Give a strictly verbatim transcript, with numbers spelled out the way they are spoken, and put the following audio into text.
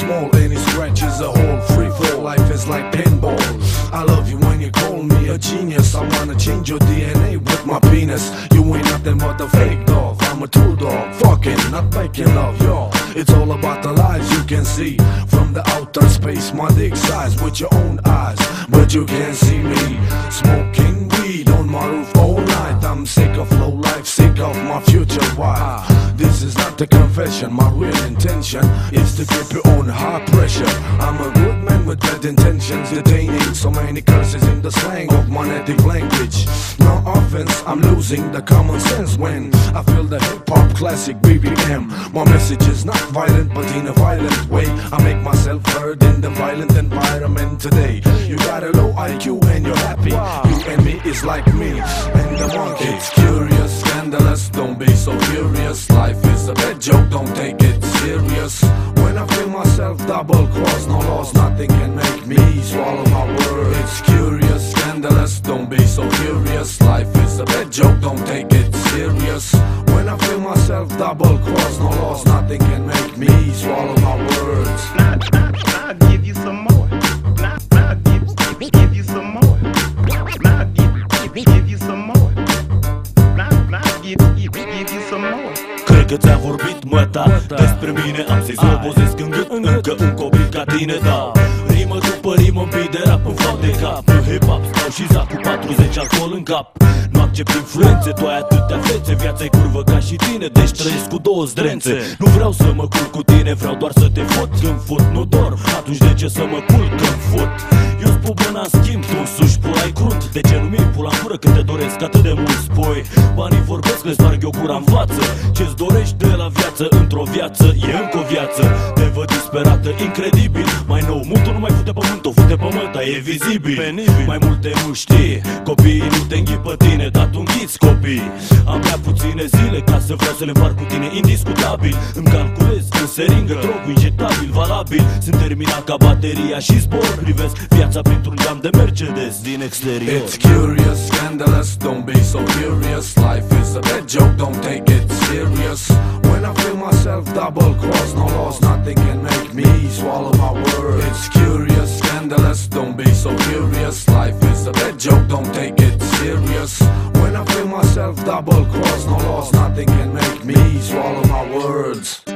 small, any scratch is a hole. Free fall, life is like pinball. I love you when you call me a genius. I wanna change your D N A with my penis. You ain't nothing but a fake dog. I'm a true dog, fucking, not making love, yo. It's all about the lies you can see from the outer space. My dick size with your own eyes, but you can't see me smoking weed on my roof all night. I'm sick of low life, sick of my future wife. This is not a confession, my real intention is to keep you on high pressure. I'm a good man with bad intentions, detaining so many curses in the slang of my native language. No offense, I'm losing the common sense when I feel the hip-hop classic B P M. My message is not violent, but in a violent way. I make myself heard in the violent environment today. You got a low I Q and you're happy. You and me is like me and the monkey. It's curious, scandalous, don't be so furious. Life is a bad joke, don't take it serious. When I feel myself double-cross, no loss, nothing can make me swallow my words. It's curious, scandalous, don't be so furious. Life is a bad joke, don't take it serious. When I feel myself double-cross, no loss, nothing can make me swallow my words. I'll give you some more. I'll give, give you some more. I'll give, give you some more. I'll give, give, give you some more. Cred că ți-a vorbit măta despre mine. Am să-i slobozesc în gât încă un copil ca tine, da. Rimă după rimă, îmi pui de rap, îmi fac de cap. În hip-hop stau și zac cu patruzeci alcool în cap. Nu accept influențe, tu ai atâtea fețe. Viața-i curvă ca și tine, deci trăiesc cu două zdrențe. Nu vreau să mă culc cu tine, vreau doar să te fut. Când fut, nu dorm, atunci de ce să mă culc când fut? Eu spun băna în schimb, tu însuși pulai crunt. De ce nu mi-i pula în gură când te doresc atât de mult? Spui, banii vorbesc, le sparg eu gura în față. Ce-ți dorești de la viață, într-o viață, e încă o viață. Te văd disperată, incredibil. Mai nou, mutul nu mai fute pământul, fute pământa, e vizibil. Penibil. Mai multe nu știi, copiii nu te înghipă tine, dar tu înghiți copii. Am prea puține zile ca să vreau să le împart cu tine, indiscutabil. Îmi calculez în seringă, drogul injectabil, valabil. Sunt terminat ca bateria și zbor. Privesc viața printr-un geam de Mercedes din exterior. It's curious, scandalous, don't be so furious. Life is a bad joke, don't take it serious. When I feel myself double-cross, no loss, nothing can make me swallow my words. It's curious, scandalous, don't be so furious. Life is a bad joke, don't take it serious. When I feel myself double-cross, no loss, nothing can make me swallow my words.